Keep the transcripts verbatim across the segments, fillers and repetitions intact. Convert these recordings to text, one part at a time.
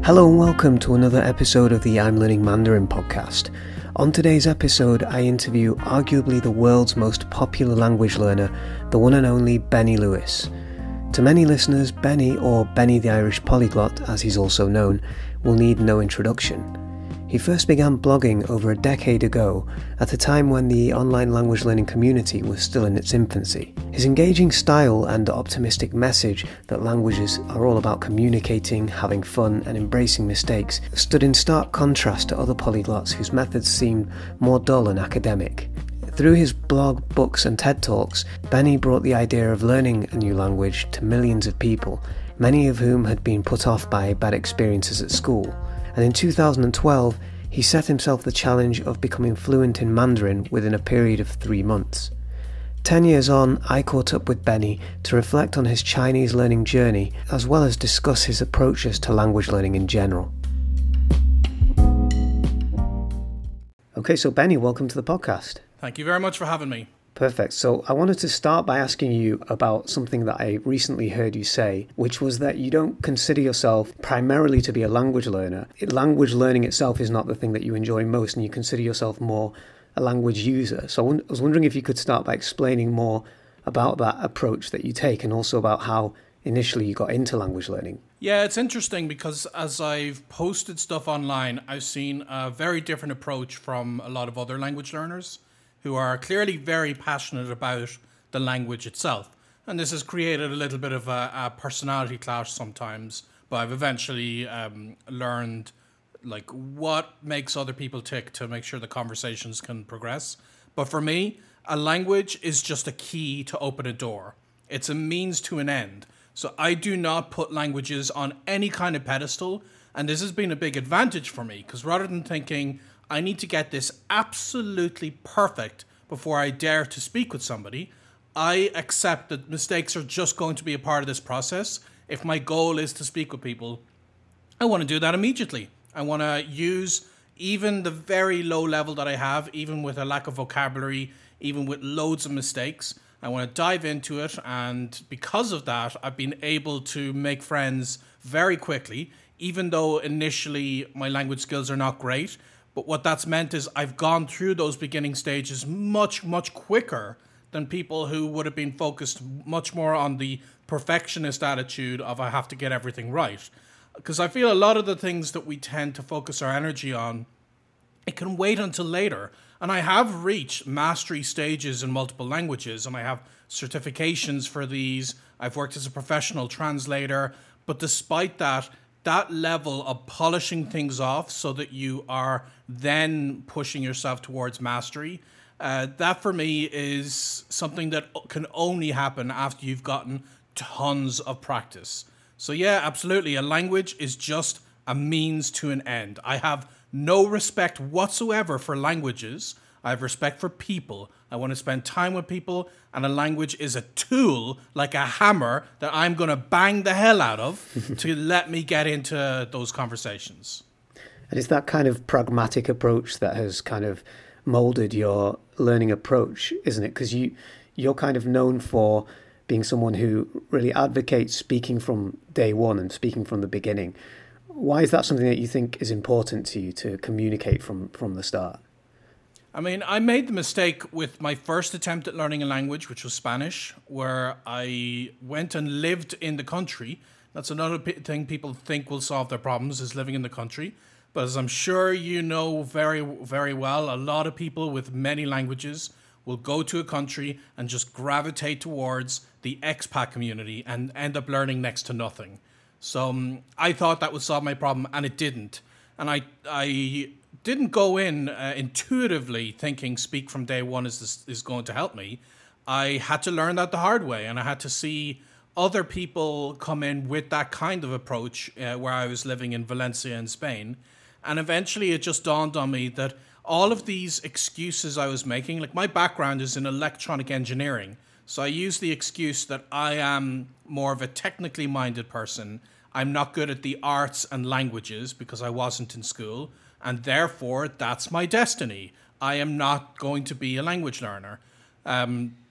Hello and welcome to another episode of the I'm Learning Mandarin podcast. On today's episode, I interview arguably the world's most popular language learner, the one and only Benny Lewis. To many listeners, Benny, or Benny the Irish Polyglot as he's also known, will need no introduction. He first began blogging over a decade ago, at a time when the online language learning community was still in its infancy. His engaging style and optimistic message that languages are all about communicating, having fun and embracing mistakes stood in stark contrast to other polyglots whose methods seemed more dull and academic. Through his blog, books and TED Talks, Benny brought the idea of learning a new language to millions of people, many of whom had been put off by bad experiences at school. And in two thousand twelve, he set himself the challenge of becoming fluent in Mandarin within a period of three months. Ten years on, I caught up with Benny to reflect on his Chinese learning journey, as well as discuss his approaches to language learning in general. Okay, so Benny, welcome to the podcast. Thank you very much for having me. Perfect. So I wanted to start by asking you about something that I recently heard you say, which was that you don't consider yourself primarily to be a language learner. Language learning itself is not the thing that you enjoy most, and you consider yourself more a language user. So I was wondering if you could start by explaining more about that approach that you take, and also about how initially you got into language learning. Yeah, it's interesting because as I've posted stuff online, I've seen a very different approach from a lot of other language learners who are clearly very passionate about the language itself. And this has created a little bit of a, a personality clash sometimes, but I've eventually um, learned like what makes other people tick to make sure the conversations can progress. But for me, a language is just a key to open a door. It's a means to an end. So I do not put languages on any kind of pedestal. And this has been a big advantage for me, because rather than thinking, I need to get this absolutely perfect before I dare to speak with somebody, I accept that mistakes are just going to be a part of this process. If my goal is to speak with people, I want to do that immediately. I want to use even the very low level that I have, even with a lack of vocabulary, even with loads of mistakes. I want to dive into it, and because of that, I've been able to make friends very quickly, even though initially my language skills are not great. But what that's meant is I've gone through those beginning stages much, much quicker than people who would have been focused much more on the perfectionist attitude of I have to get everything right. Because I feel a lot of the things that we tend to focus our energy on, it can wait until later. And I have reached mastery stages in multiple languages, and I have certifications for these. I've worked as a professional translator. But despite that, that level of polishing things off so that you are then pushing yourself towards mastery, uh, that for me is something that can only happen after you've gotten tons of practice. So yeah, absolutely. A language is just a means to an end. I have no respect whatsoever for languages. I have respect for people. I want to spend time with people, and a language is a tool, like a hammer, that I'm going to bang the hell out of to let me get into those conversations. And it's that kind of pragmatic approach that has kind of molded your learning approach, isn't it? Because you, you're kind of known for being someone who really advocates speaking from day one and speaking from the beginning. Why is that something that you think is important to you to communicate from, from the start? I mean, I made the mistake with my first attempt at learning a language, which was Spanish, where I went and lived in the country. That's another p- thing people think will solve their problems, is living in the country. But as I'm sure you know very, very well, a lot of people with many languages will go to a country and just gravitate towards the expat community and end up learning next to nothing. So um, I thought that would solve my problem, and it didn't. And I I didn't go in uh, intuitively thinking speak from day one is this, is going to help me. I had to learn that the hard way, and I had to see other people come in with that kind of approach uh, where I was living in Valencia in Spain. And eventually it just dawned on me that all of these excuses I was making, like my background is in electronic engineering. So I use the excuse that I am more of a technically minded person. I'm not good at the arts and languages because I wasn't in school. And therefore, that's my destiny. I am not going to be a language learner. Um,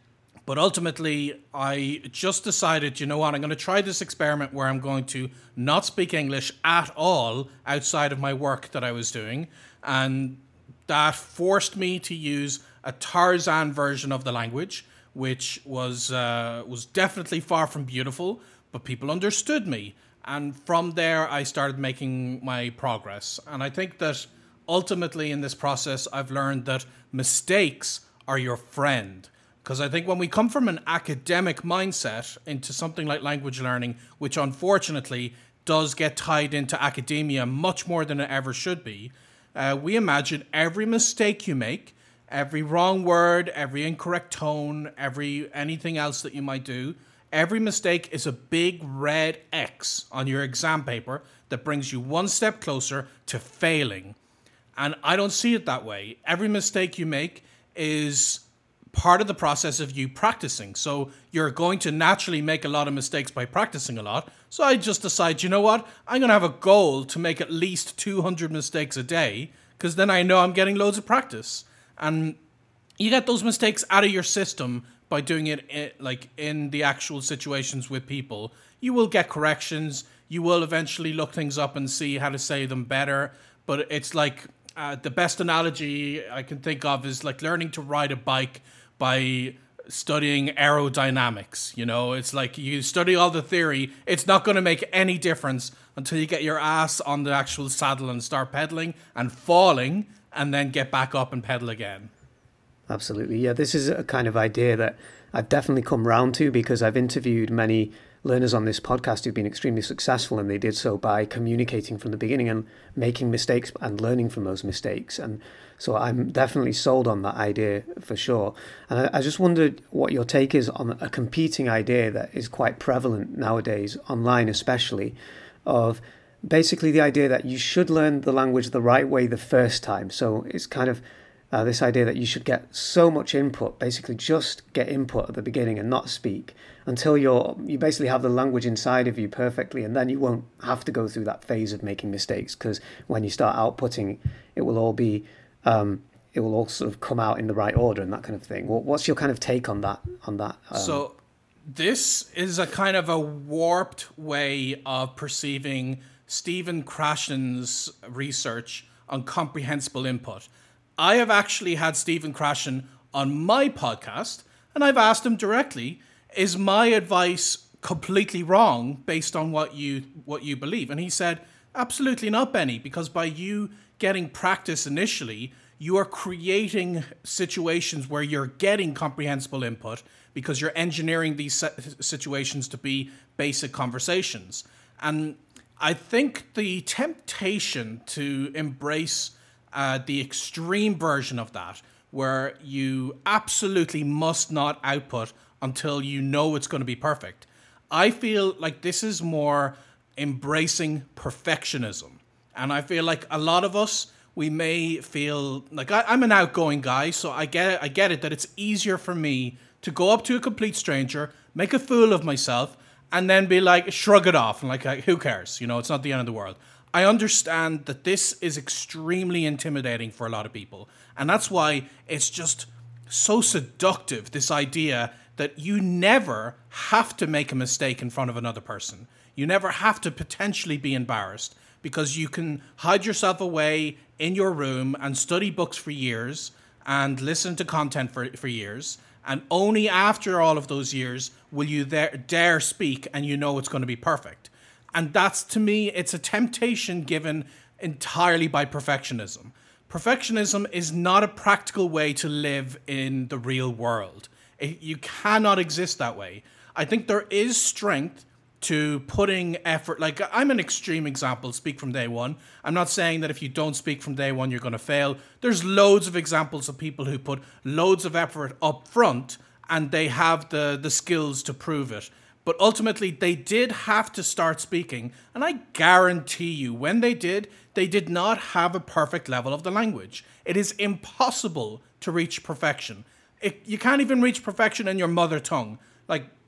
But ultimately, I just decided, you know what, I'm going to try this experiment where I'm going to not speak English at all outside of my work that I was doing. And that forced me to use a Tarzan version of the language, which was uh, was definitely far from beautiful, but people understood me. And from there, I started making my progress. And I think that ultimately in this process, I've learned that mistakes are your friend. Because I think when we come from an academic mindset into something like language learning, which unfortunately does get tied into academia much more than it ever should be, uh, we imagine every mistake you make, every wrong word, every incorrect tone, every anything else that you might do, every mistake is a big red X on your exam paper that brings you one step closer to failing. And I don't see it that way. Every mistake you make is part of the process of you practicing. So you're going to naturally make a lot of mistakes by practicing a lot. So I just decide, you know what? I'm going to have a goal to make at least two hundred mistakes a day, because then I know I'm getting loads of practice. And you get those mistakes out of your system by doing it in, like in the actual situations with people. You will get corrections. You will eventually look things up and see how to say them better. But it's like uh, the best analogy I can think of is like learning to ride a bike by studying aerodynamics. You know, it's like you study all the theory. It's not going to make any difference until you get your ass on the actual saddle and start pedaling and falling and then get back up and pedal again. Absolutely. Yeah, this is a kind of idea that I've definitely come round to, because I've interviewed many learners on this podcast who've been extremely successful, and they did so by communicating from the beginning and making mistakes and learning from those mistakes. And so I'm definitely sold on that idea for sure. And I, I just wondered what your take is on a competing idea that is quite prevalent nowadays, online especially, of basically the idea that you should learn the language the right way the first time. So it's kind of uh, this idea that you should get so much input, basically just get input at the beginning and not speak until you're you basically have the language inside of you perfectly, and then you won't have to go through that phase of making mistakes, because when you start outputting, it will all be um, it will all sort of come out in the right order and that kind of thing. What's your kind of take on that? On that? Um, so this is a kind of a warped way of perceiving Stephen Krashen's research on comprehensible input. I have actually had Stephen Krashen on my podcast, and I've asked him directly, is my advice completely wrong based on what you what you believe? And he said, absolutely not, Benny, because by you getting practice initially, you are creating situations where you're getting comprehensible input because you're engineering these situations to be basic conversations. And I think the temptation to embrace uh, the extreme version of that, where you absolutely must not output until you know it's going to be perfect. I feel like this is more embracing perfectionism. And I feel like a lot of us, we may feel like I, I'm an outgoing guy, so I get it, I get it that it's easier for me to go up to a complete stranger, make a fool of myself, and then be like, shrug it off, and like, who cares? You know, it's not the end of the world. I understand that this is extremely intimidating for a lot of people. And that's why it's just so seductive, this idea that you never have to make a mistake in front of another person. You never have to potentially be embarrassed, because you can hide yourself away in your room and study books for years and listen to content for, for years. And only after all of those years will you dare, dare speak, and you know it's going to be perfect. And that's, to me, it's a temptation given entirely by perfectionism. Perfectionism is not a practical way to live in the real world. It, you cannot exist that way. I think there is strength to putting effort. Like, I'm an extreme example, speak from day one. I'm not saying that if you don't speak from day one, you're going to fail. There's loads of examples of people who put loads of effort up front and they have the, the skills to prove it. But ultimately, they did have to start speaking. And I guarantee you, when they did, they did not have a perfect level of the language. It is impossible to reach perfection. It, you can't even reach perfection in your mother tongue. Like,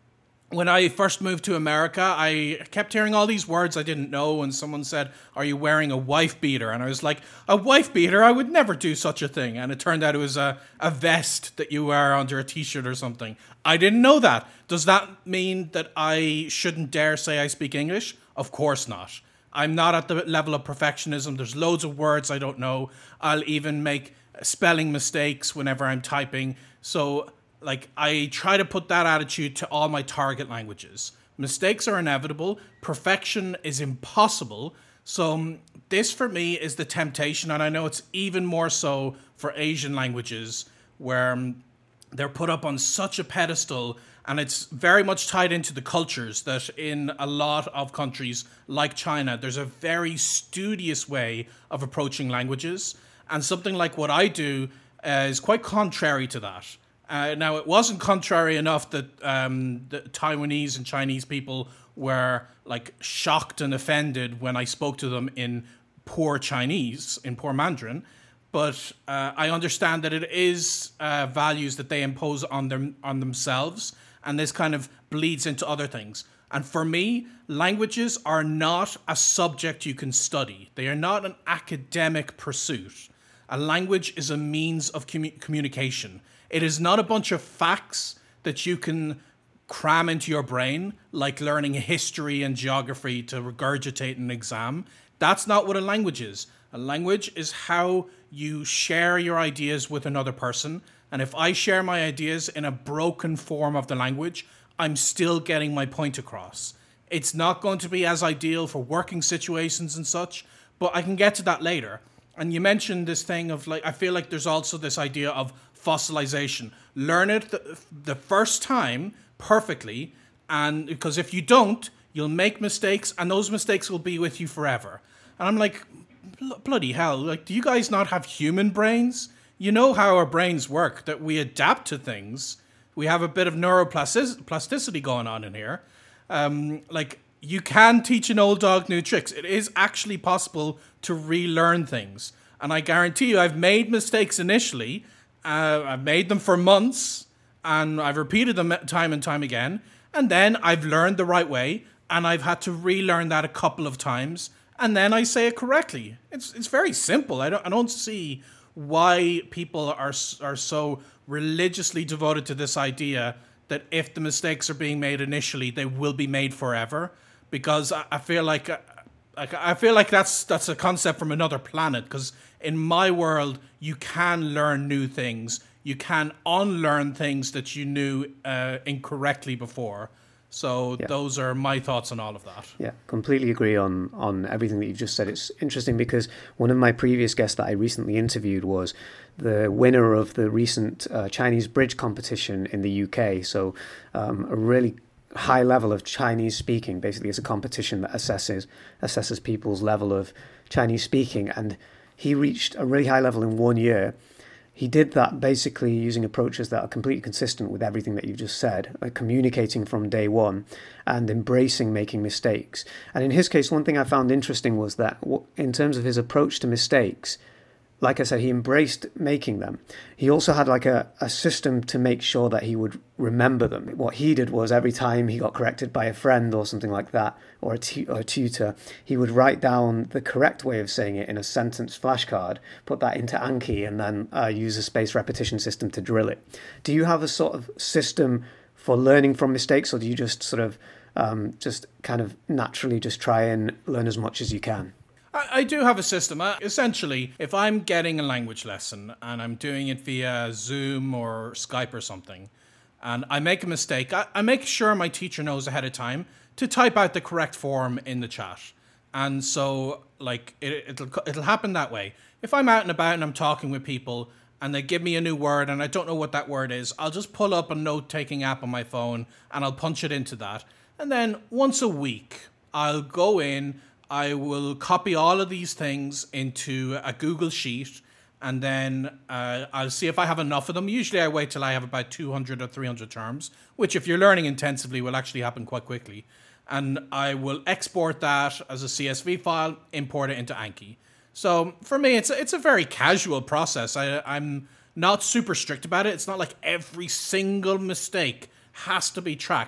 when I first moved to America, I kept hearing all these words I didn't know, and someone said, "Are you wearing a wife beater?" And I was like, "A wife beater? I would never do such a thing." And it turned out it was a, a vest that you wear under a t-shirt or something. I didn't know that. Does that mean that I shouldn't dare say I speak English? Of course not. I'm not at the level of perfectionism. There's loads of words I don't know. I'll even make spelling mistakes whenever I'm typing. So like, I try to put that attitude to all my target languages. Mistakes are inevitable. Perfection is impossible. So um, this, for me, is the temptation. And I know it's even more so for Asian languages, where um, they're put up on such a pedestal. And it's very much tied into the cultures that in a lot of countries like China, there's a very studious way of approaching languages. And something like what I do uh, is quite contrary to that. Uh, now, it wasn't contrary enough that um, the Taiwanese and Chinese people were like shocked and offended when I spoke to them in poor Chinese, in poor Mandarin. But uh, I understand that it is uh, values that they impose on them on themselves, and this kind of bleeds into other things. And for me, languages are not a subject you can study. They are not an academic pursuit. A language is a means of commu- communication. It is not a bunch of facts that you can cram into your brain, like learning history and geography to regurgitate an exam. That's not what a language is. A language is how you share your ideas with another person. And if I share my ideas in a broken form of the language, I'm still getting my point across. It's not going to be as ideal for working situations and such, but I can get to that later. And you mentioned this thing of like, I feel like there's also this idea of fossilization. Learn it the, the first time perfectly, and because if you don't, you'll make mistakes, and those mistakes will be with you forever. And I'm like, bloody hell, like, do you guys not have human brains? You know how our brains work, that we adapt to things. We have a bit of neuroplasticity going on in here. Um, like, you can teach an old dog new tricks. It is actually possible to relearn things. And I guarantee you, I've made mistakes initially. Uh, I've made them for months, and I've repeated them time and time again. And then I've learned the right way, and I've had to relearn that a couple of times, and then I say it correctly. It's it's very simple. I don't I don't see why people are are so religiously devoted to this idea that if the mistakes are being made initially, they will be made forever. Because I, I feel like like I feel like that's that's a concept from another planet. Because in my world, you can learn new things. You can unlearn things that you knew uh, incorrectly before. So yeah. Those are my thoughts on all of that. Yeah, completely agree on, on everything that you've just said. It's interesting because one of my previous guests that I recently interviewed was the winner of the recent uh, Chinese bridge competition in the U K. So um, a really high level of Chinese speaking. Basically, it's a competition that assesses assesses people's level of Chinese speaking. And he reached a really high level in one year. He did that basically using approaches that are completely consistent with everything that you've just said, like communicating from day one and embracing making mistakes. And in his case, one thing I found interesting was that in terms of his approach to mistakes, like I said, he embraced making them. He also had like a, a system to make sure that he would remember them. What he did was every time he got corrected by a friend or something like that, or a, tu- or a tutor, he would write down the correct way of saying it in a sentence flashcard, put that into Anki, and then uh, use a spaced repetition system to drill it. Do you have a sort of system for learning from mistakes, or do you just sort of um, just kind of naturally just try and learn as much as you can? I do have a system. Uh, essentially, if I'm getting a language lesson and I'm doing it via Zoom or Skype or something, and I make a mistake, I, I make sure my teacher knows ahead of time to type out the correct form in the chat. And so, like, it, it'll it'll happen that way. If I'm out and about and I'm talking with people and they give me a new word and I don't know what that word is, I'll just pull up a note-taking app on my phone and I'll punch it into that. And then once a week, I'll go in, I will copy all of these things into a Google Sheet, and then uh, I'll see if I have enough of them. Usually I wait till I have about two hundred or three hundred terms, which if you're learning intensively will actually happen quite quickly. And I will export that as a C S V file, import it into Anki. So for me, it's a, it's a very casual process. I, I'm not super strict about it. It's not like every single mistake has to be tracked.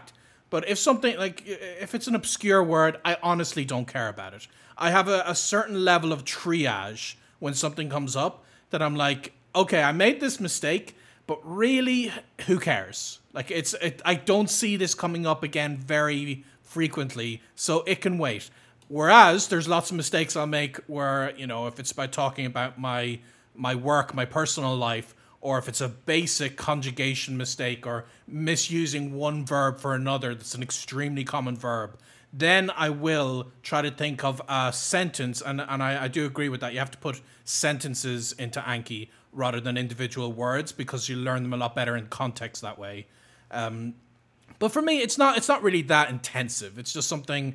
But if something like, if it's an obscure word, I honestly don't care about it. I have a, a certain level of triage when something comes up that I'm like, okay, I made this mistake, but really, who cares? Like, it's, it, I don't see this coming up again very frequently, so it can wait. Whereas there's lots of mistakes I'll make where, you know, if it's about talking about my my work, my personal life, or if it's a basic conjugation mistake or misusing one verb for another that's an extremely common verb, then I will try to think of a sentence, and, and I, I do agree with that. You have to put sentences into Anki rather than individual words because you learn them a lot better in context that way. Um, but for me, it's not it's not really that intensive. It's just something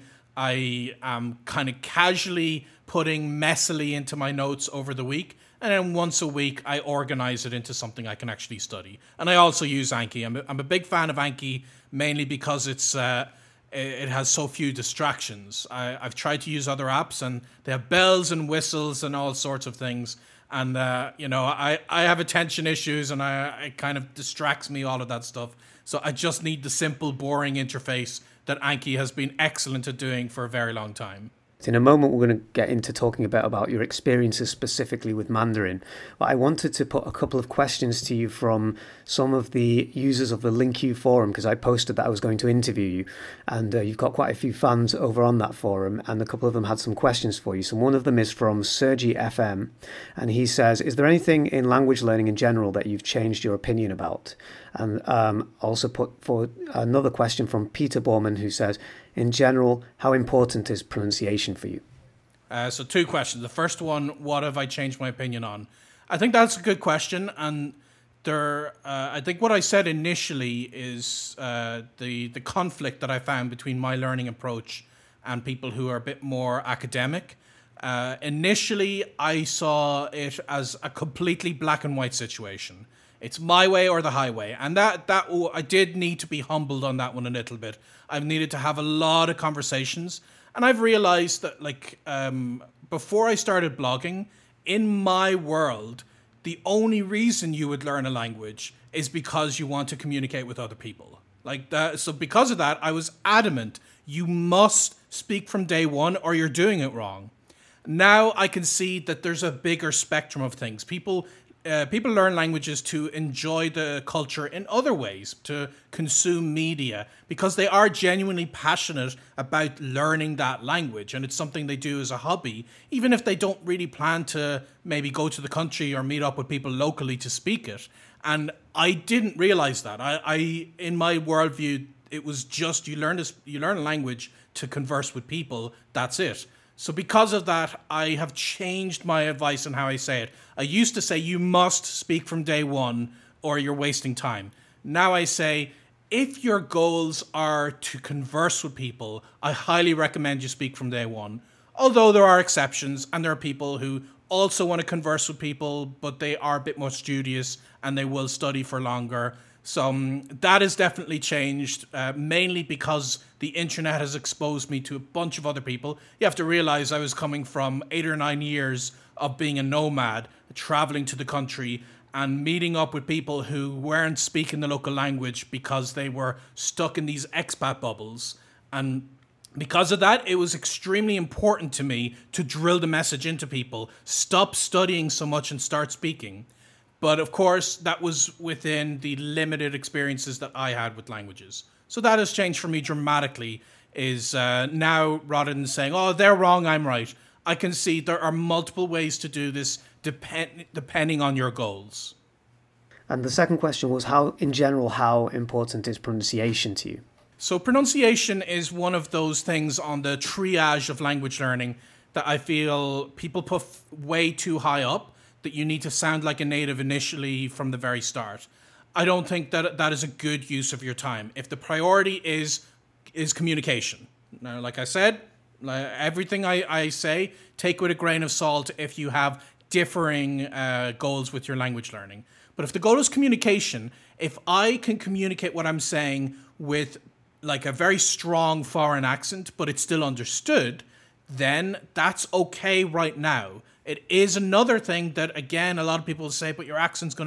I am kind of casually putting messily into my notes over the week. And then once a week, I organize it into something I can actually study. And I also use Anki. I'm a, I'm a big fan of Anki, mainly because it's uh, it has so few distractions. I, I've tried to use other apps, and they have bells and whistles and all sorts of things. And, uh, you know, I, I have attention issues, and I, it kind of distracts me, all of that stuff. So I just need the simple, boring interface that Anki has been excellent at doing for a very long time. In a moment, we're going to get into talking a bit about your experiences specifically with Mandarin. But I wanted to put a couple of questions to you from some of the users of the LingQ forum, because I posted that I was going to interview you. And uh, you've got quite a few fans over on that forum, and a couple of them had some questions for you. So one of them is from Sergi F M, and he says, is there anything in language learning in general that you've changed your opinion about? And um, also put for another question from Peter Borman, who says, in general, how important is pronunciation for you? Uh, so two questions. The first one, what have I changed my opinion on? I think that's a good question. And there, uh, I think what I said initially is uh, the, the conflict that I found between my learning approach and people who are a bit more academic. Uh, initially, I saw it as a completely black and white situation. It's my way or the highway. And that, that oh, I did need to be humbled on that one a little bit. I've needed to have a lot of conversations. And I've realized that, like, um, before I started blogging, in my world, the only reason you would learn a language is because you want to communicate with other people. Like that. So because of that, I was adamant, you must speak from day one or you're doing it wrong. Now I can see that there's a bigger spectrum of things. People Uh, people learn languages to enjoy the culture in other ways, to consume media, because they are genuinely passionate about learning that language, and it's something they do as a hobby, even if they don't really plan to maybe go to the country or meet up with people locally to speak it. And I didn't realize that. I, I in my worldview, it was just you learn this, you learn a language to converse with people. That's it. So because of that, I have changed my advice on how I say it. I used to say you must speak from day one or you're wasting time. Now I say, if your goals are to converse with people, I highly recommend you speak from day one. Although there are exceptions, and there are people who also want to converse with people, but they are a bit more studious and they will study for longer. So um, that has definitely changed, uh, mainly because the internet has exposed me to a bunch of other people. You have to realize I was coming from eight or nine years of being a nomad, traveling to the country and meeting up with people who weren't speaking the local language because they were stuck in these expat bubbles. And because of that, it was extremely important to me to drill the message into people. Stop studying so much and start speaking. But of course, that was within the limited experiences that I had with languages. So that has changed for me dramatically, is uh, now rather than saying, oh, they're wrong, I'm right, I can see there are multiple ways to do this depend depending on your goals. And the second question was, how, in general, how important is pronunciation to you? So pronunciation is one of those things on the triage of language learning that I feel people put way too high up, that you need to sound like a native initially from the very start. I don't think that that is a good use of your time. If the priority is is communication. Now, like I said, everything I, I say, take with a grain of salt if you have differing uh, goals with your language learning. But if the goal is communication, if I can communicate what I'm saying with like a very strong foreign accent, but it's still understood, then that's okay right now. It is another thing that, again, a lot of people say, but your accent's going to be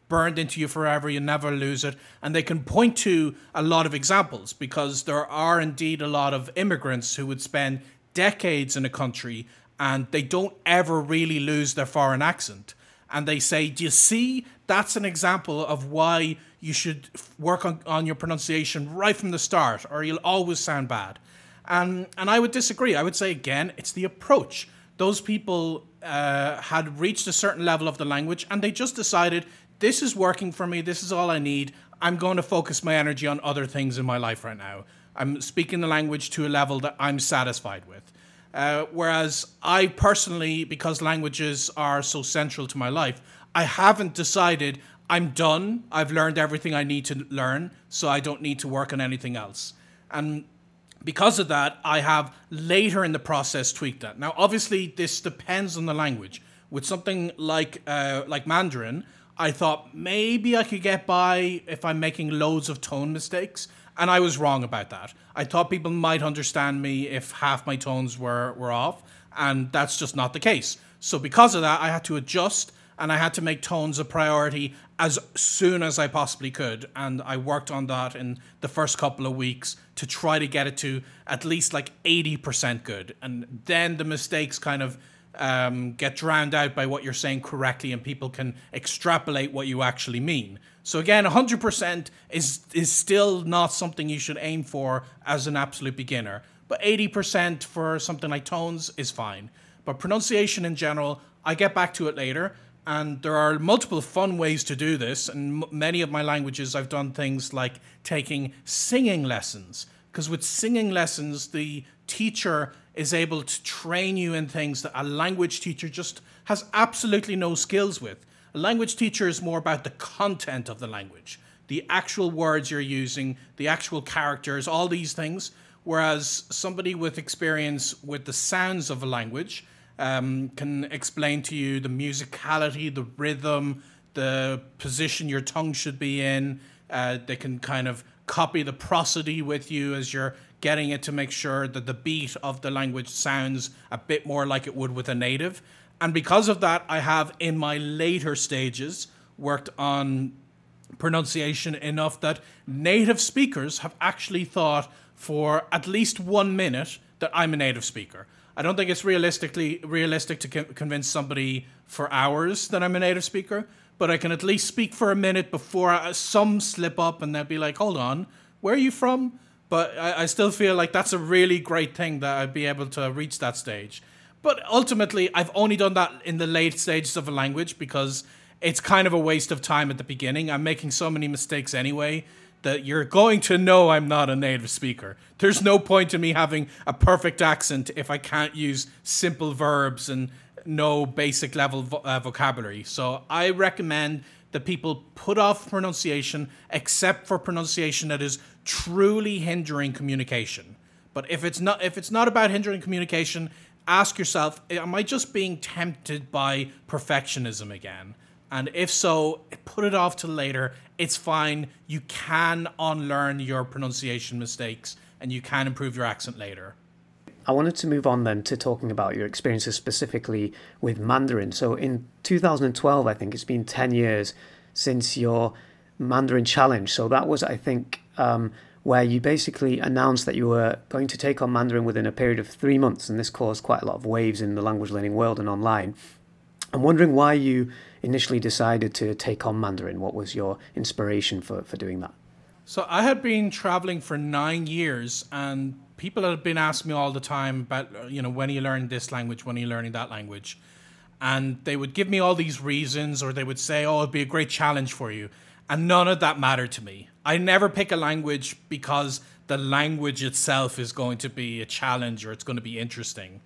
burned into you forever, you never lose it. And they can point to a lot of examples, because there are indeed a lot of immigrants who would spend decades in a country and they don't ever really lose their foreign accent. And they say, do you see, that's an example of why you should work on, on your pronunciation right from the start, or you'll always sound bad. And, and I would disagree. I would say, again, it's the approach. Those people uh, had reached a certain level of the language and they just decided, this is working for me, this is all I need, I'm going to focus my energy on other things in my life right now. I'm speaking the language to a level that I'm satisfied with. Uh, whereas I personally, because languages are so central to my life, I haven't decided I'm done, I've learned everything I need to learn, so I don't need to work on anything else. And because of that, I have later in the process tweaked that. Now, obviously, this depends on the language. With something like uh, like Mandarin, I thought maybe I could get by if I'm making loads of tone mistakes, and I was wrong about that. I thought people might understand me if half my tones were, were off, and that's just not the case. So because of that, I had to adjust, and I had to make tones a priority as soon as I possibly could, and I worked on that in the first couple of weeks to try to get it to at least like eighty percent good, and then the mistakes kind of Um, get drowned out by what you're saying correctly, and people can extrapolate what you actually mean. So again, one hundred percent is is still not something you should aim for as an absolute beginner, but eighty percent for something like tones is fine. But pronunciation in general, I get back to it later, and there are multiple fun ways to do this. And m- many of my languages, I've done things like taking singing lessons, because with singing lessons, the teacher is able to train you in things that a language teacher just has absolutely no skills with. A language teacher is more about the content of the language, the actual words you're using, the actual characters, all these things, whereas somebody with experience with the sounds of a language um, can explain to you the musicality, the rhythm, the position your tongue should be in. Uh, they can kind of copy the prosody with you as you're getting it to make sure that the beat of the language sounds a bit more like it would with a native. And because of that, I have, in my later stages, worked on pronunciation enough that native speakers have actually thought for at least one minute that I'm a native speaker. I don't think it's realistically realistic to co- convince somebody for hours that I'm a native speaker, but I can at least speak for a minute before I, some slip up and they'll be like, hold on, where are you from? But I, I still feel like that's a really great thing that I'd be able to reach that stage. But ultimately, I've only done that in the late stages of a language because it's kind of a waste of time at the beginning. I'm making so many mistakes anyway that you're going to know I'm not a native speaker. There's no point in me having a perfect accent if I can't use simple verbs and no basic level vo- uh, vocabulary. So I recommend that people put off pronunciation except for pronunciation that is truly hindering communication. But if it's not if it's not about hindering communication, ask yourself, am I just being tempted by perfectionism again? And if so, put it off till later. It's fine. You can unlearn your pronunciation mistakes and you can improve your accent later. I wanted to move on then to talking about your experiences specifically with Mandarin. So in two thousand twelve, I think it's been ten years since your Mandarin challenge. So that was, I think, um, where you basically announced that you were going to take on Mandarin within a period of three months. And this caused quite a lot of waves in the language learning world and online. I'm wondering why you initially decided to take on Mandarin. What was your inspiration for, for doing that? So I had been traveling for nine years and people had been asking me all the time about, you know, when are you learning this language? When are you learning that language? And they would give me all these reasons, or they would say, oh, it'd be a great challenge for you. And none of that mattered to me. I never pick a language because the language itself is going to be a challenge or it's going to be interesting.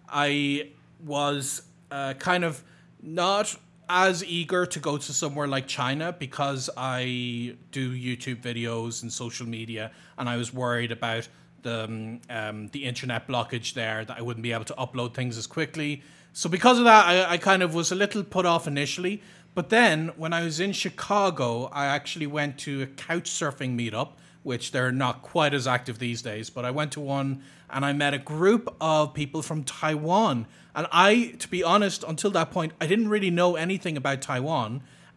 I was uh, kind of not as eager to go to somewhere like China because I do YouTube videos and social media, and I was worried about the um, um, the internet blockage there, that I wouldn't be able to upload things as quickly. So because of that, I, I kind of was a little put off initially. But then when I was in Chicago, I actually went to a couch surfing meetup, which they're not quite as active these days, but I went to one and I met a group of people from Taiwan. And I, to be honest, until that point, I didn't really know anything about Taiwan.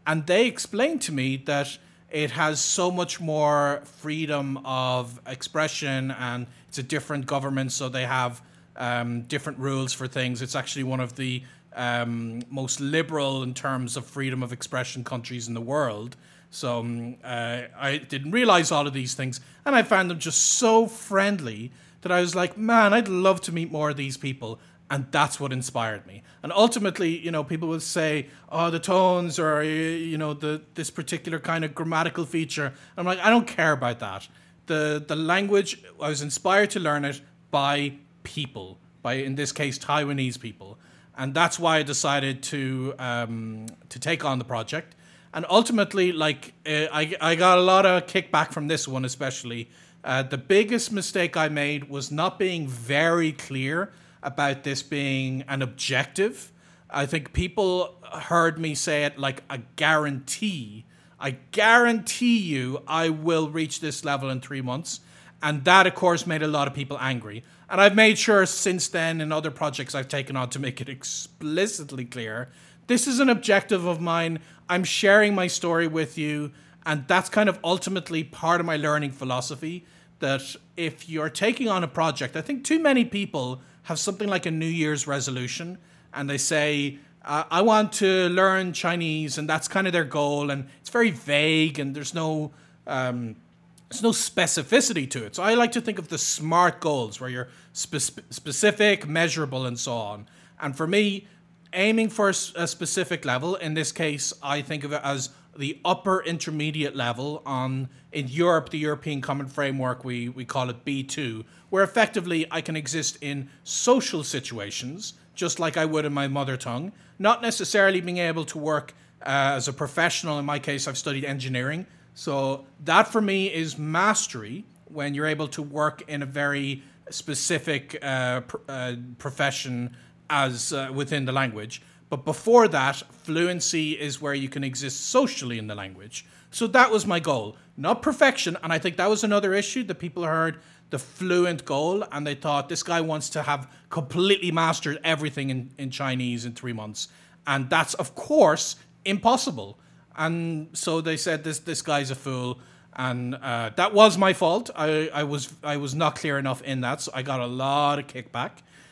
and they explained to me that it has so much more freedom of expression, and it's a different government, so they have um, different rules for things. It's actually one of the um, most liberal in terms of freedom of expression countries in the world. So um, uh, I didn't realize all of these things, and I found them just so friendly that I was like, man, I'd love to meet more of these people. And that's what inspired me. And ultimately, you know, people will say, oh, the tones or, you know, the this particular kind of grammatical feature. I'm like, I don't care about that. The the language, I was inspired to learn it by people, by, in this case, Taiwanese people. And that's why I decided to um, to take on the project. And ultimately, like, uh, I, I got a lot of kickback from this one especially. Uh, the biggest mistake I made was not being very clear about this being an objective. I think people heard me say it like a guarantee. I guarantee you I will reach this level in three months. And that, of course, made a lot of people angry. And I've made sure since then in other projects I've taken on to make it explicitly clear. This is an objective of mine. I'm sharing my story with you. And that's kind of ultimately part of my learning philosophy, that if you're taking on a project, I think too many people have something like a New Year's resolution, and they say, uh, I want to learn Chinese, and that's kind of their goal, and it's very vague, and there's no um, there's no specificity to it. So I like to think of the SMART goals, where you're spe- specific, measurable, and so on. And for me, aiming for a specific level, in this case, I think of it as the upper intermediate level on, in Europe, the European Common Framework, we, we call it B two, where effectively I can exist in social situations, just like I would in my mother tongue, not necessarily being able to work uh, as a professional. In my case, I've studied engineering. So that for me is mastery, when you're able to work in a very specific uh, pr- uh, profession as uh, within the language. But before that, fluency is where you can exist socially in the language. So that was my goal, not perfection. And I think that was another issue that people heard, the fluent goal, and they thought this guy wants to have completely mastered everything in, in Chinese in three months. And that's, of course, impossible. And so they said this this guy's a fool. And uh, that was my fault. I, I was I was not clear enough in that. So I got a lot of kickback.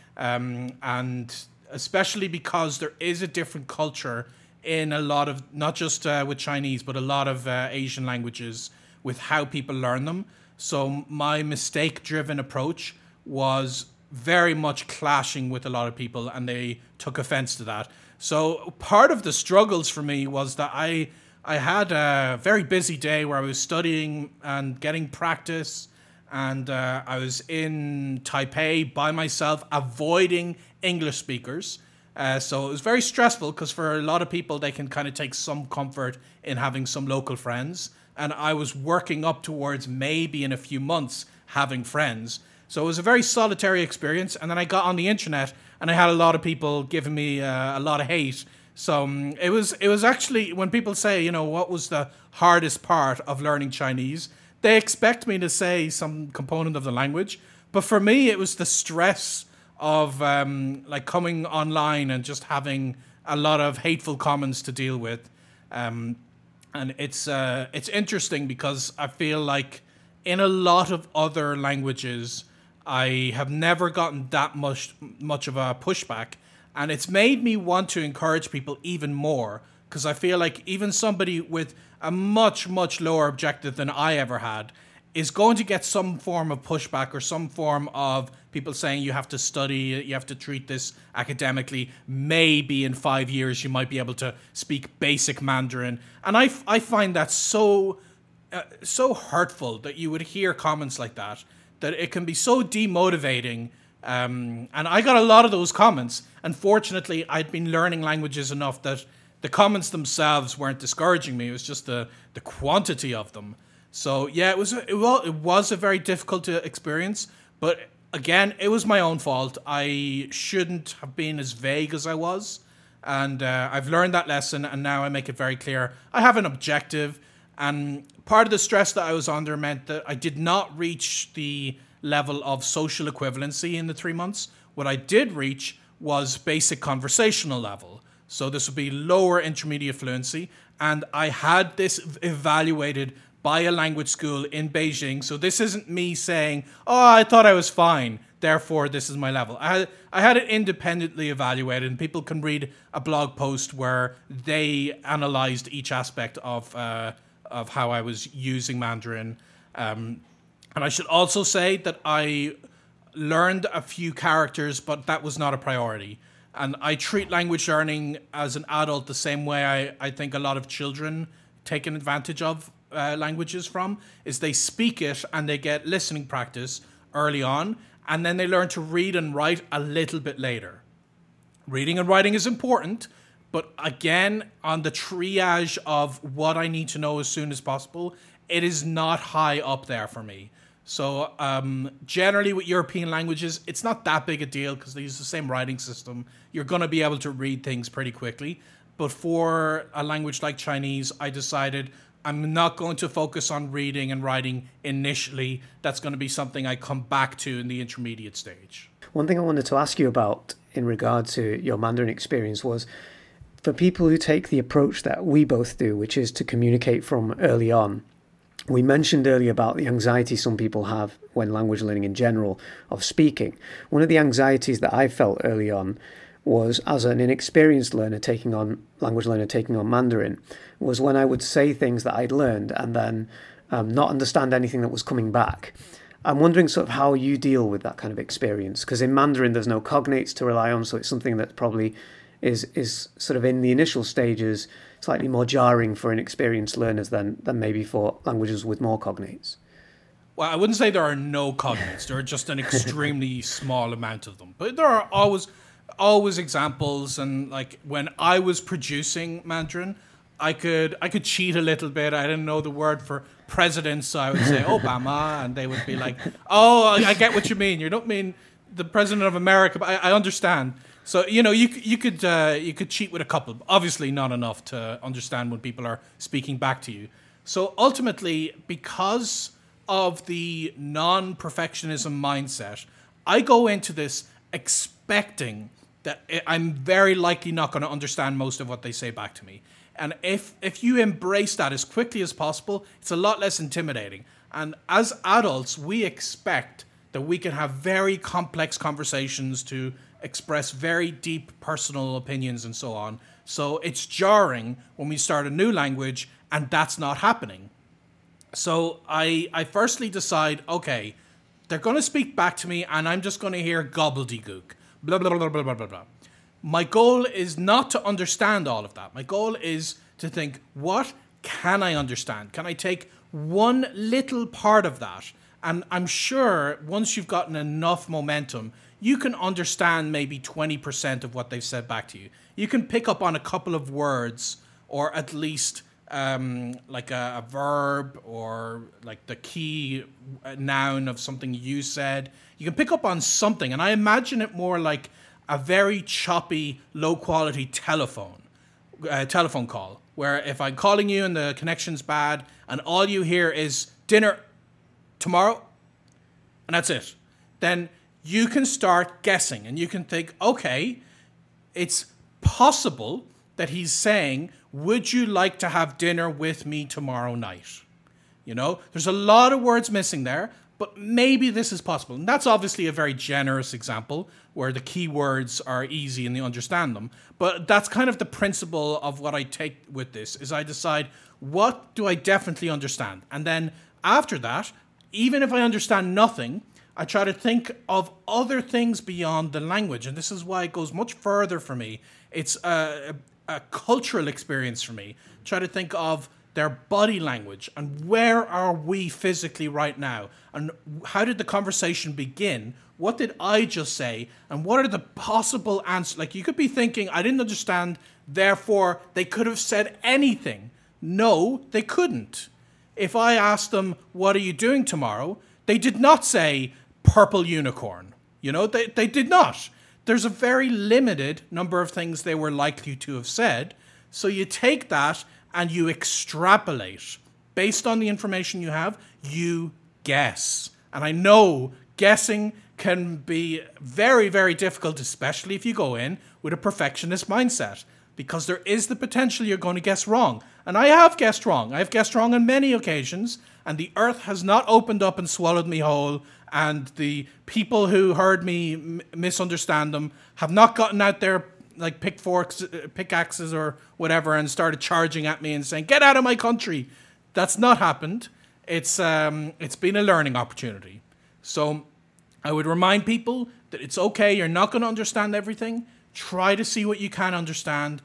Um, and especially because there is a different culture in a lot of, not just uh, with Chinese, but a lot of uh, Asian languages with how people learn them. So my mistake-driven approach was very much clashing with a lot of people, and they took offense to that. So part of the struggles for me was that I I had a very busy day where I was studying and getting practice, and uh, I was in Taipei by myself, avoiding English speakers. Uh, so it was very stressful, because for a lot of people, they can kind of take some comfort in having some local friends. And I was working up towards maybe in a few months having friends. So it was a very solitary experience. And then I got on the internet, and I had a lot of people giving me uh, a lot of hate. So um, it was it was actually, when people say, you know, what was the hardest part of learning Chinese, they expect me to say some component of the language. But for me, it was the stress of um, like coming online and just having a lot of hateful comments to deal with. Um, and it's uh, it's interesting, because I feel like in a lot of other languages, I have never gotten that much much of a pushback. And it's made me want to encourage people even more, because I feel like even somebody with a much, much lower objective than I ever had is going to get some form of pushback, or some form of people saying you have to study, you have to treat this academically. Maybe in five years you might be able to speak basic Mandarin. And I, I find that so uh, so hurtful that you would hear comments like that, that it can be so demotivating. Um, and I got a lot of those comments. Unfortunately, I'd been learning languages enough that the comments themselves weren't discouraging me. It was just the, the quantity of them. So yeah, it was a, it was it was a very difficult experience. But again, it was my own fault. I shouldn't have been as vague as I was, and uh, I've learned that lesson. And now I make it very clear. I have an objective, and part of the stress that I was under meant that I did not reach the level of social equivalency in the three months. What I did reach was basic conversational level. So this would be lower intermediate fluency. And I had this evaluated by a language school in Beijing. So this isn't me saying, oh, I thought I was fine, therefore this is my level. I had, I had it independently evaluated, and people can read a blog post where they analyzed each aspect of uh, of how I was using Mandarin. Um, and I should also say that I learned a few characters, but that was not a priority. And I treat language learning as an adult the same way I, I think a lot of children take an advantage of uh, languages from, is they speak it and they get listening practice early on, and then they learn to read and write a little bit later. Reading and writing is important, but again, on the triage of what I need to know as soon as possible, it is not high up there for me. So um, generally with European languages, it's not that big a deal because they use the same writing system. You're going to be able to read things pretty quickly. But for a language like Chinese, I decided I'm not going to focus on reading and writing initially. That's going to be something I come back to in the intermediate stage. One thing I wanted to ask you about in regard to your Mandarin experience was, for people who take the approach that we both do, which is to communicate from early on, we mentioned earlier about the anxiety some people have when language learning in general of speaking. One of the anxieties that I felt early on was, as an inexperienced learner taking on, language learner taking on Mandarin, was when I would say things that I'd learned and then um, not understand anything that was coming back. I'm wondering sort of how you deal with that kind of experience, because in Mandarin there's no cognates to rely on, so it's something that probably is is sort of in the initial stages slightly more jarring for inexperienced learners than than maybe for languages with more cognates. Well, I wouldn't say there are no cognates. There are just an extremely small amount of them. But there are always always examples, and like when I was producing Mandarin, I could I could cheat a little bit. I didn't know the word for president, so I would say Obama, and they would be like, "Oh, I, I get what you mean. You don't mean the president of America, but I, I understand." So you know, you you could uh, you could cheat with a couple, obviously not enough to understand when people are speaking back to you. So ultimately, because of the non-perfectionism mindset, I go into this expecting that I'm very likely not going to understand most of what they say back to me. And if if you embrace that as quickly as possible, it's a lot less intimidating. And as adults, we expect that we can have very complex conversations to express very deep personal opinions and so on. So it's jarring when we start a new language and that's not happening. So I I firstly decide, okay, they're going to speak back to me and I'm just going to hear gobbledygook, blah, blah, blah, blah, blah, blah, blah. My goal is not to understand all of that. My goal is to think, what can I understand? Can I take one little part of that? And I'm sure once you've gotten enough momentum, you can understand maybe twenty percent of what they've said back to you. You can pick up on a couple of words, or at least um, like a, a verb, or like the key noun of something you said. You can pick up on something, and I imagine it more like a very choppy, low-quality telephone uh, telephone call, where if I'm calling you and the connection's bad, and all you hear is dinner tomorrow, and that's it, then you can start guessing, and you can think, okay, it's possible that he's saying, would you like to have dinner with me tomorrow night? You know, there's a lot of words missing there, but maybe this is possible. And that's obviously a very generous example where the key words are easy and you understand them. But that's kind of the principle of what I take with this, is I decide, what do I definitely understand? And then after that, even if I understand nothing, I try to think of other things beyond the language. And this is why it goes much further for me. It's a, a, a cultural experience for me. Try to think of their body language and where are we physically right now? And how did the conversation begin? What did I just say? And what are the possible answers? Like, you could be thinking, I didn't understand, therefore they could have said anything. No, they couldn't. If I asked them, what are you doing tomorrow? They did not say purple unicorn. You know, they, they did not. There's a very limited number of things they were likely to have said. So you take that and you extrapolate. Based on the information you have, you guess. And I know guessing can be very, very difficult, especially if you go in with a perfectionist mindset. because there is the potential you're going to guess wrong. And I have guessed wrong. I've guessed wrong on many occasions, and the earth has not opened up and swallowed me whole, and the people who heard me m- misunderstand them have not gotten out there like pitchforks, uh, pickaxes or whatever and started charging at me and saying, get out of my country. That's not happened. It's um, it's been a learning opportunity. So I would remind people that it's okay. You're not going to understand everything. Try to see what you can understand.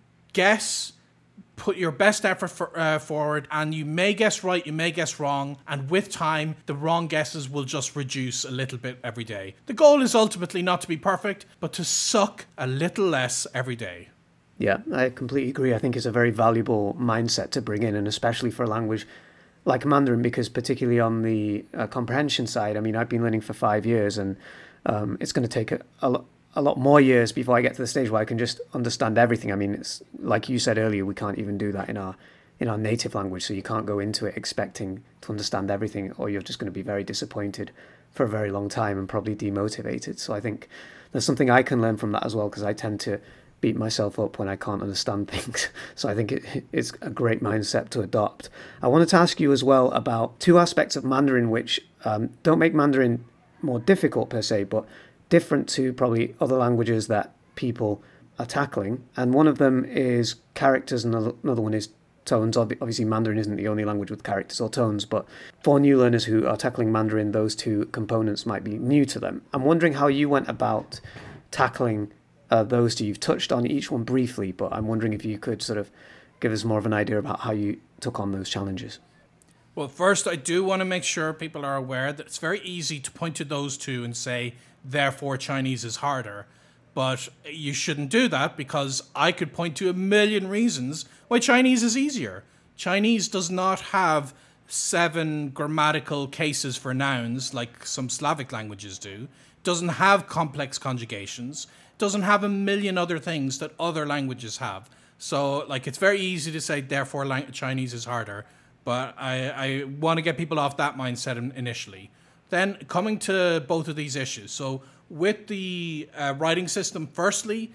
Guess. Put your best effort for, uh, forward, and you may guess right, you may guess wrong, and with time, the wrong guesses will just reduce a little bit every day. The goal is ultimately not to be perfect, but to suck a little less every day. Yeah, I completely agree. I think it's a very valuable mindset to bring in, and especially for a language like Mandarin, because particularly on the uh, comprehension side, I mean, I've been learning for five years, and um, it's going to take a, a lot. a lot more years before I get to the stage where I can just understand everything. I mean, it's like you said earlier, we can't even do that in our in our native language, so you can't go into it expecting to understand everything, or you're just going to be very disappointed for a very long time and probably demotivated. So I think there's something I can learn from that as well, because I tend to beat myself up when I can't understand things. So I think it, it's a great mindset to adopt. I wanted to ask you as well about two aspects of Mandarin which um, don't make Mandarin more difficult per se, but different to probably other languages that people are tackling. And one of them is characters and another one is tones. Obviously, Mandarin isn't the only language with characters or tones, but for new learners who are tackling Mandarin, those two components might be new to them. I'm wondering how you went about tackling uh, those two. You've touched on each one briefly, but I'm wondering if you could sort of give us more of an idea about how you took on those challenges. Well, first, I do want to make sure people are aware that it's very easy to point to those two and say, therefore Chinese is harder. But you shouldn't do that, because I could point to a million reasons why Chinese is easier. Chinese does not have seven grammatical cases for nouns like some Slavic languages do. Doesn't have complex conjugations. Doesn't have a million other things that other languages have. So, like, it's very easy to say, therefore lang- Chinese is harder. But I, I want to get people off that mindset in- initially. Then coming to both of these issues. So with the uh, writing system, firstly,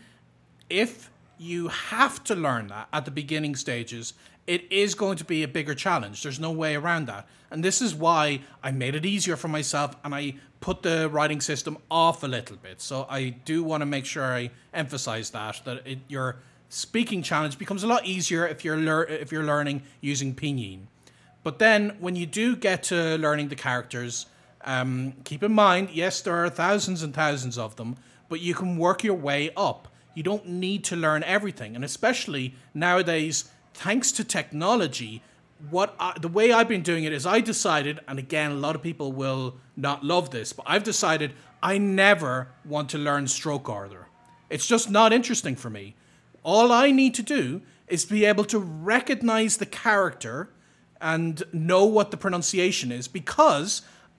if you have to learn that at the beginning stages, it is going to be a bigger challenge. There's no way around that. And this is why I made it easier for myself and I put the writing system off a little bit. So I do want to make sure I emphasize that, that it, your speaking challenge becomes a lot easier if you're lear- if you're learning using pinyin. But then when you do get to learning the characters, Um, keep in mind, yes, there are thousands and thousands of them, but you can work your way up. You don't need to learn everything. And especially nowadays, thanks to technology, what I, the way I've been doing it is I decided, and again, a lot of people will not love this, but I've decided I never want to learn stroke order. It's just not interesting for me. All I need to do is be able to recognize the character and know what the pronunciation is, because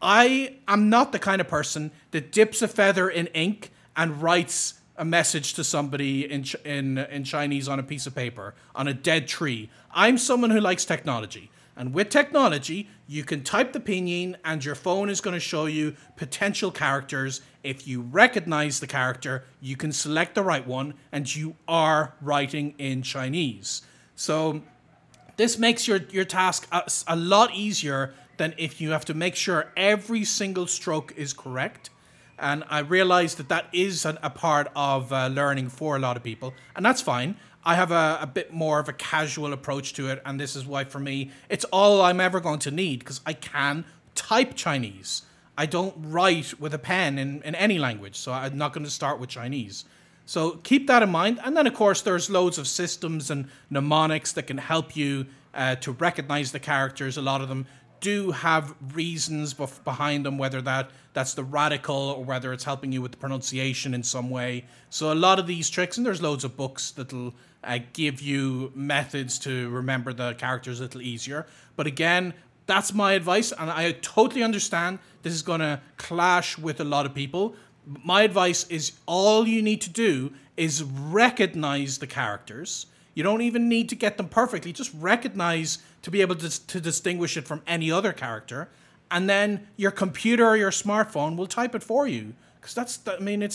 I am not the kind of person that dips a feather in ink and writes a message to somebody in in in Chinese on a piece of paper, on a dead tree. I'm someone who likes technology. And with technology, you can type the pinyin and your phone is going to show you potential characters. If you recognize the character, you can select the right one and you are writing in Chinese. So this makes your, your task a, a lot easier than if you have to make sure every single stroke is correct. And I realize that that is a, a part of uh, learning for a lot of people, and that's fine. I have a, a bit more of a casual approach to it, and this is why, for me, it's all I'm ever going to need, because I can type Chinese. I don't write with a pen in, in any language, so I'm not going to start with Chinese. So keep that in mind. And then, of course, there's loads of systems and mnemonics that can help you uh, to recognize the characters. A lot of them do have reasons bef- behind them, whether that that's the radical or whether it's helping you with the pronunciation in some way. So a lot of these tricks, and there's loads of books that'll uh, give you methods to remember the characters a little easier. But again, that's my advice, and I totally understand this is going to clash with a lot of people. My advice is all you need to do is recognize the characters. You don't even need to get them perfectly. Just recognize to be able to, to distinguish it from any other character. And then your computer or your smartphone will type it for you. Because that's, I mean, it's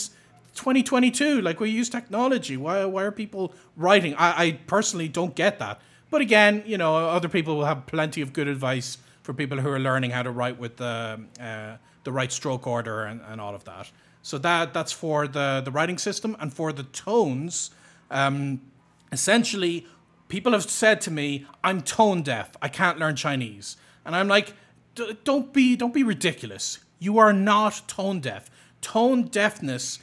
twenty twenty-two. Like, we use technology. Why why are people writing? I, I personally don't get that. But again, you know, other people will have plenty of good advice for people who are learning how to write with the uh, the right stroke order and, and all of that. So that that's for the, the writing system. And for the tones, um, essentially, people have said to me, I'm tone deaf. I can't learn Chinese. And I'm like, don't be don't be ridiculous. You are not tone deaf. Tone deafness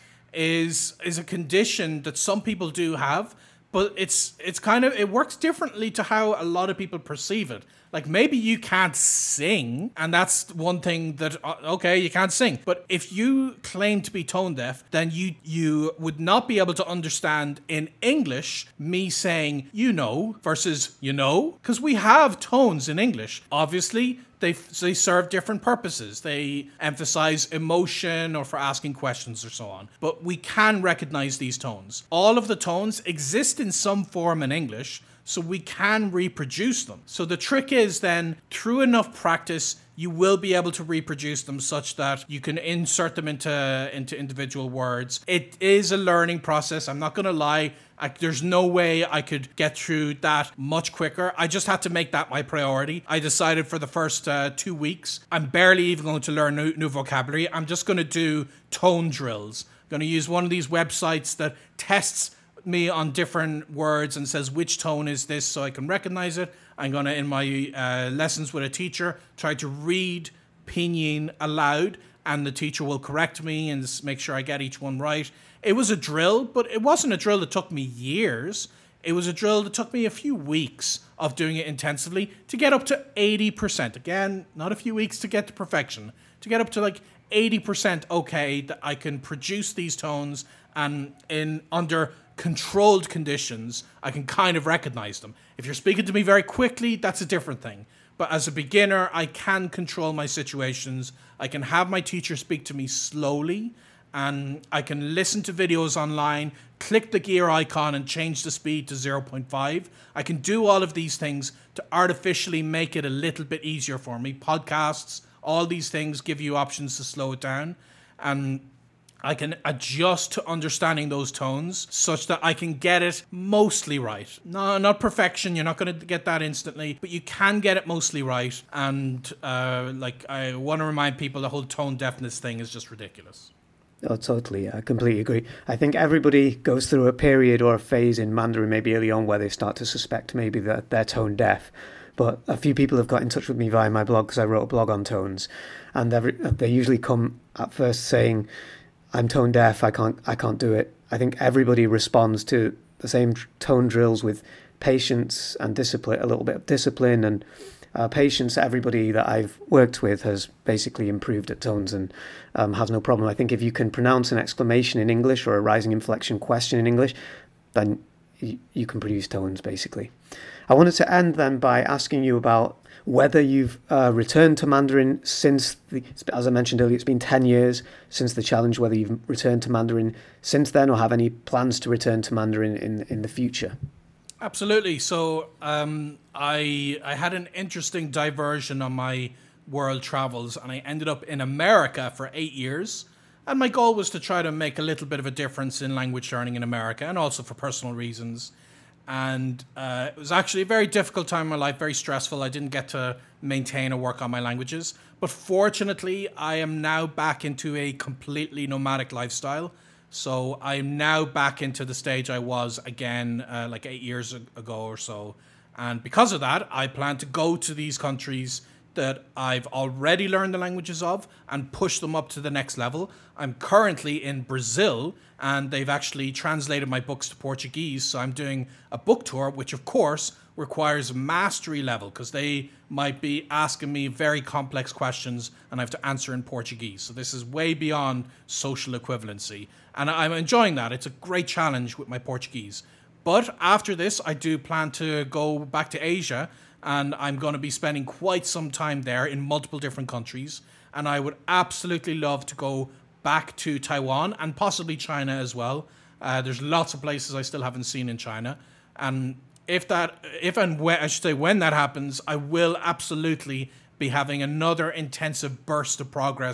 is is a condition that some people do have, but it's it's kind of it works differently to how a lot of people perceive it. Like, maybe you can't sing, and that's one thing that, uh, okay, you can't sing. But if you claim to be tone deaf, then you you would not be able to understand in English me saying, you know, versus you know, because we have tones in English. Obviously, they they serve different purposes. They emphasize emotion or for asking questions or so on. But we can recognize these tones. All of the tones exist in some form in English, so we can reproduce them. So the trick is then, through enough practice, you will be able to reproduce them such that you can insert them into, into individual words. It is a learning process. I'm not going to lie. I, there's no way I could get through that much quicker. I just had to make that my priority. I decided for the first uh, two weeks, I'm barely even going to learn new, new vocabulary. I'm just going to do tone drills. I'm going to use one of these websites that tests me on different words and says which tone is this so I can recognize it. I'm going to, in my uh, lessons with a teacher, try to read pinyin aloud, and the teacher will correct me and make sure I get each one right. It was a drill, but it wasn't a drill that took me years. It was a drill that took me a few weeks of doing it intensively to get up to eighty percent. Again, not a few weeks to get to perfection. To get up to like eighty percent okay that I can produce these tones, and in under controlled conditions, I can kind of recognize them. If you're speaking to me very quickly, that's a different thing. But as a beginner, I can control my situations. I can have my teacher speak to me slowly, and I can listen to videos online, click the gear icon and change the speed to zero point five. I can do all of these things to artificially make it a little bit easier for me. Podcasts, all these things give you options to slow it down. And I can adjust to understanding those tones such that I can get it mostly right. No, not perfection. You're not going to get that instantly, but you can get it mostly right. And uh, like, I want to remind people the whole tone deafness thing is just ridiculous. Oh, totally. I completely agree. I think everybody goes through a period or a phase in Mandarin, maybe early on, where they start to suspect maybe that they're tone deaf. But a few people have got in touch with me via my blog, because I wrote a blog on tones. And every, they usually come at first saying, I'm tone deaf, I can't I can't do it. I think everybody responds to the same tone drills with patience and discipline, a little bit of discipline and uh, patience. Everybody that I've worked with has basically improved at tones and um, has no problem. I think if you can pronounce an exclamation in English or a rising inflection question in English, then you, you can produce tones, basically. I wanted to end then by asking you about whether you've uh, returned to Mandarin since, the, as I mentioned earlier, it's been ten years since the challenge, whether you've returned to Mandarin since then or have any plans to return to Mandarin in, in the future. Absolutely. So um, I I had an interesting diversion on my world travels, and I ended up in America for eight years. And my goal was to try to make a little bit of a difference in language learning in America, and also for personal reasons. And uh, it was actually a very difficult time in my life, very stressful. I didn't get to maintain or work on my languages. But fortunately, I am now back into a completely nomadic lifestyle. So I'm now back into the stage I was again, uh, like eight years ago or so. And because of that, I plan to go to these countries that I've already learned the languages of and push them up to the next level. I'm currently in Brazil, and they've actually translated my books to Portuguese. So I'm doing a book tour, which of course requires mastery level, because they might be asking me very complex questions and I have to answer in Portuguese. So this is way beyond social equivalency. And I'm enjoying that. It's a great challenge with my Portuguese. But after this, I do plan to go back to Asia, and I'm going to be spending quite some time there in multiple different countries. And I would absolutely love to go back to Taiwan and possibly China as well. Uh, there's lots of places I still haven't seen in China. And if that, if and when, I should say when that happens, I will absolutely be having another intensive burst of progress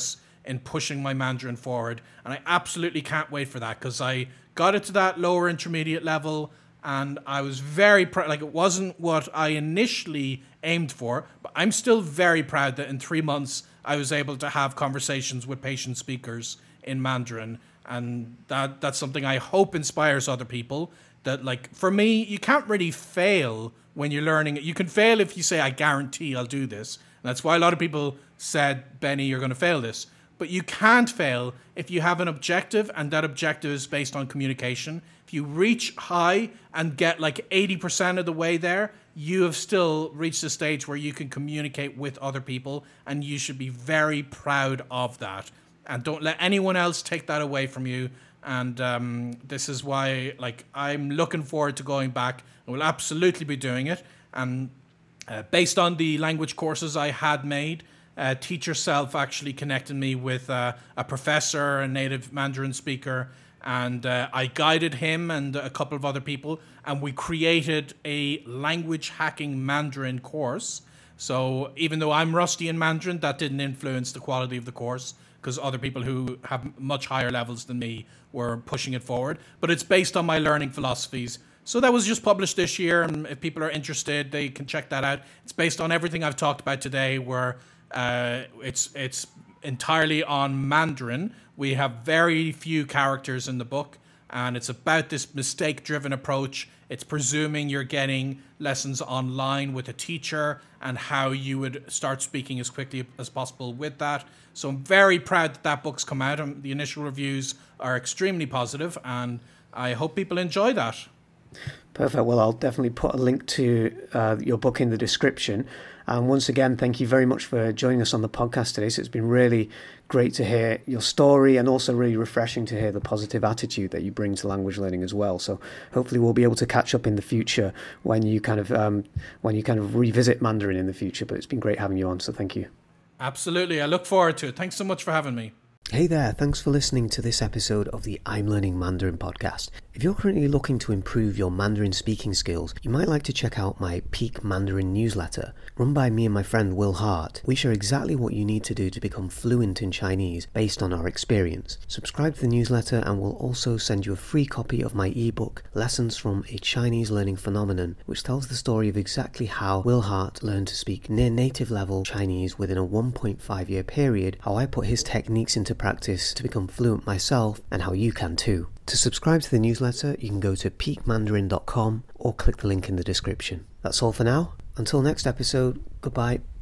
in pushing my Mandarin forward. And I absolutely can't wait for that, because I got it to that lower intermediate level, and I was very proud. Like, it wasn't what I initially aimed for, but I'm still very proud that in three months I was able to have conversations with patient speakers in Mandarin. And that that's something I hope inspires other people. That, like, for me, you can't really fail when you're learning. You can fail if you say, I guarantee I'll do this. And that's why a lot of people said, Benny, you're going to fail this. But you can't fail if you have an objective, and that objective is based on communication. If you reach high and get like eighty percent of the way there, you have still reached a stage where you can communicate with other people, and you should be very proud of that. And don't let anyone else take that away from you. And um, this is why, like, I'm looking forward to going back. I will absolutely be doing it. And uh, based on the language courses I had made, Uh, Teach Yourself actually connected me with uh, a professor, a native Mandarin speaker, and uh, I guided him and a couple of other people, and we created a language hacking Mandarin course. So even though I'm rusty in Mandarin, that didn't influence the quality of the course, because other people who have much higher levels than me were pushing it forward. But it's based on my learning philosophies. So that was just published this year, and if people are interested, they can check that out. It's based on everything I've talked about today, where Uh, it's it's entirely on Mandarin. We have very few characters in the book, and it's about this mistake-driven approach. It's presuming you're getting lessons online with a teacher and how you would start speaking as quickly as possible with that. So I'm very proud that that book's come out, and the initial reviews are extremely positive, and I hope people enjoy that. Perfect. Well, I'll definitely put a link to uh, your book in the description. And once again, thank you very much for joining us on the podcast today. So it's been really great to hear your story, and also really refreshing to hear the positive attitude that you bring to language learning as well. So hopefully we'll be able to catch up in the future when you kind of um, when you kind of revisit Mandarin in the future. But it's been great having you on. So thank you. Absolutely. I look forward to it. Thanks so much for having me. Hey there, thanks for listening to this episode of the I'm Learning Mandarin podcast. If you're currently looking to improve your Mandarin speaking skills, you might like to check out my Peak Mandarin newsletter, run by me and my friend Will Hart. We share exactly what you need to do to become fluent in Chinese based on our experience. Subscribe to the newsletter, and we'll also send you a free copy of my ebook, Lessons from a Chinese Learning Phenomenon, which tells the story of exactly how Will Hart learned to speak near native level Chinese within a one point five year period, how I put his techniques into practice to become fluent myself, and how you can too. To subscribe to the newsletter, you can go to peak mandarin dot com or click the link in the description. That's all for now. Until next episode, goodbye.